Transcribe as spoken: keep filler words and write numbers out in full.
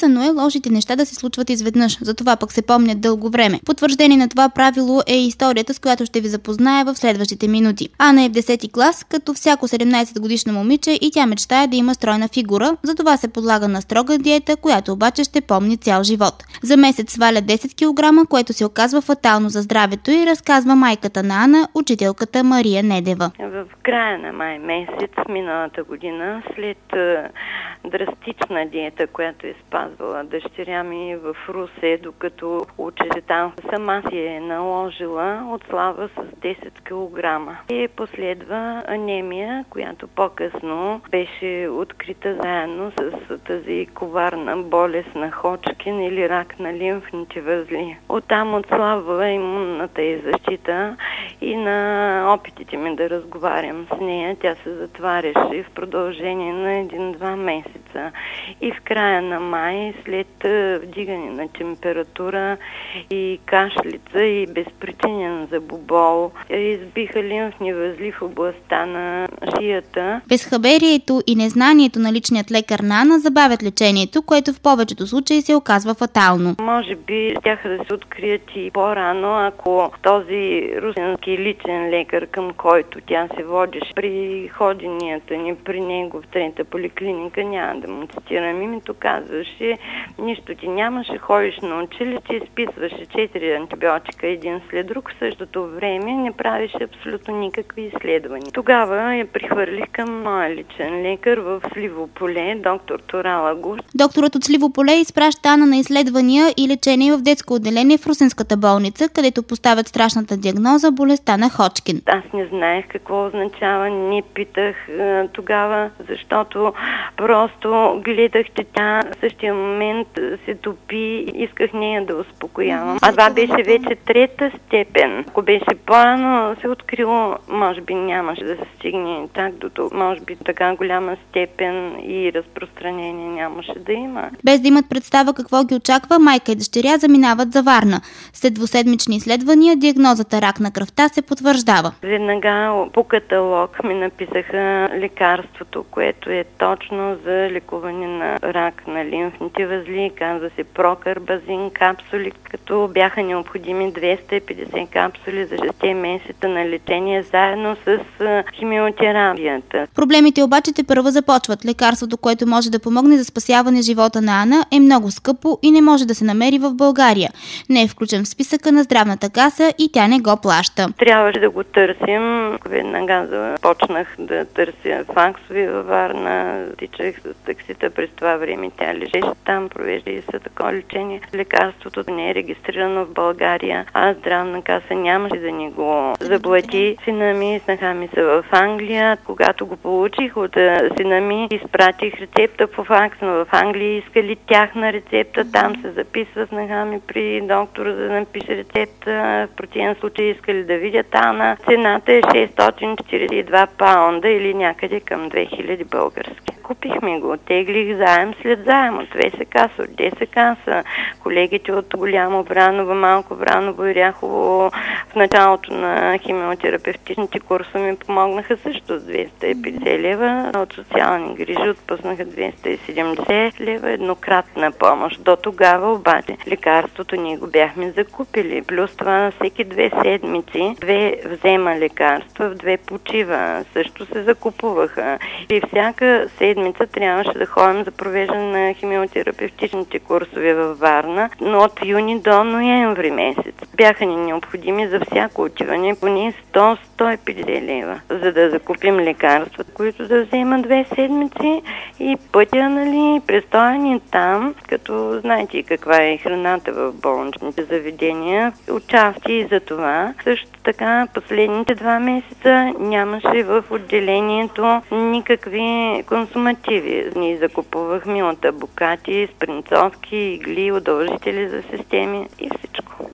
Описано е лошите неща да се случват изведнъж, затова пък се помнят дълго време. Потвърждение на това правило е историята, с която ще ви запозная в следващите минути. Ана е в десети клас, като всяко седемнайсетгодишно момиче, и тя мечтае да има стройна фигура, затова се подлага на строга диета, която обаче ще помни цял живот. За месец сваля десет килограма, което се оказва фатално за здравето и разказва майката на Ана, учителката Мария Недева. В края на май месец миналата година, след а, драстична диета, която е спазвала дъщеря ми в Русе, докато учеше там, сама си е наложила, отслабва с десет килограма. И последва анемия, която по-късно беше открита заедно с тази коварна болест на Ходжкин или рак на лимфните възли. Оттам отслабва имунната й защита и на опитите ми да разговарям с нея, тя се затваряше в продължение на един-два месеца. И в края на май, след вдигане на температура и кашлица и безпричинен зъбобол, избиха лимфни възли в областта на шията. Безхаберието и незнанието на личният лекар на Ана забавят лечението, което в повечето случаи се оказва фатално. Може би щяха да се открият и по-рано, ако този русински личен лекар, към който тя се водеше при ходенията ни при него в трета поликлиника, няма да му цитирам името, казваше: нищо ти нямаше, ходиш на училище, изписваше четири антибиотика един след друг, в същото време не правеше абсолютно никакви изследвания. Тогава я прихвърлих към моя личен лекар в Сливополе, доктор Торала Гуш. Докторът от Сливополе изпраща Ана на изследвания и лечение в детско отделение в Русенската болница, където поставят страшната диагноза болестта на Ходжкин. Аз не знаех какво означава, не питах а, тогава, защото просто гледах, че тя в същия момент се топи, исках нея да успокоявам. А това беше вече трета степен. Ако беше по-рано се открило, може би нямаше да се стигне так до тук. Може би така голяма степен и разпространение нямаше да има. Без да имат представа какво ги очаква, майка и дъщеря заминават за Варна. След двуседмични изследвания диагнозата рак на кръвта се потвърждава. Веднага по каталог ми написаха лекарството, което е точно за лекуване на рак на лимфните възли. Казва се прокарбазин капсули, като бяха необходими двеста и петдесет капсули за шест месеца на лечение заедно с химиотерапията. Проблемите обаче тепърва започват. Лекарството, което може да помогне за спасяване живота на Ана, е много скъпо и не може да се намери в България. Не е включен в списъка на здравната каса и тя не го плаща. Трябваше да го търсим. Веднага започнах да търся факсови във Варна. Тичах с таксита през това време. Тя лежеше там, провежда и са такова лечение. Лекарството не е регистрирано в България, а здравна каса нямаше да ни го заплати. Сина ми и снаха ми са в Англия. Когато го получих от сина ми, изпратих рецепта по факс, но в Англия искали тяхна рецепта. Там се записва снаха ми при доктора, за да напише рецепта. В противен случай искали да видят Ана. Цената е шестстотин четиридесет и два паунда или някъде към две хиляди български. Купихме го, теглих заем след заем от ВСК, от ДСК. Колегите от Голямо Браново, Малко Браново и Ряхово в началото на химиотерапевтичните курсове ми помогнаха също с двеста и петдесет лева. От социални грижи отпуснаха двеста и седемдесет лева еднократна помощ. До тогава обаче лекарството ние го бяхме закупили. Плюс това всеки две седмици две взема лекарства, в две почива. Също се закупуваха. И всяка седмица трябваше да ходим за провеждане на химиотерапевтичните курсове във Варна, но от юни до ноември месец. Бяха ни необходими за всяко отиване поне сто до сто и петдесет лева, за да закупим лекарства, които да вземат две седмици и пътя, нали, престоя ни там, като знаете и каква е храната в болничните заведения, участие и за това. Също така последните два месеца нямаше в отделението никакви консумативи. Ние закупувахме от абокати, спринцовки, игли, удължители за системи и всичко.